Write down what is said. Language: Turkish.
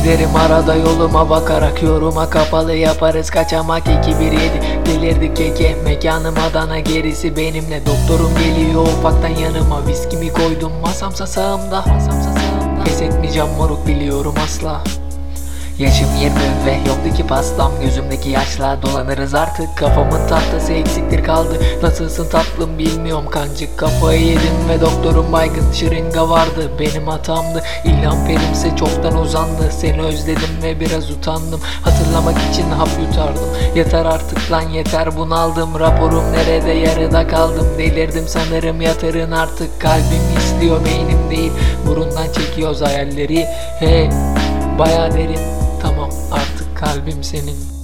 Giderim arada yoluma bakarak, yoruma kapalı yaparız kaçamak 217. Delirdik keke, mekanım Adana, gerisi benimle. Doktorum geliyor ufaktan yanıma, viskimi koydum masamsa sağımda. Pes etmeyeceğim moruk, biliyorum asla. Yaşım 20 ve yoktu ki pastam, gözümdeki yaşla dolanırız artık. Kafamın tahtası eksiktir kaldı, nasılsın tatlım bilmiyorum kancık. Kafayı yedim ve doktorum baygın, şırınga vardı benim hatamdı. İlham perimse çoktan uzandı, seni özledim ve biraz utandım. Hatırlamak için hap yutardım, yeter artık lan yeter bunaldım. Raporum nerede, yarıda kaldım, delirdim sanırım yatırın artık. Kalbim istiyor beynim değil, burundan çekiyoruz hayalleri. Hey baya derin, tamam artık kalbim senin.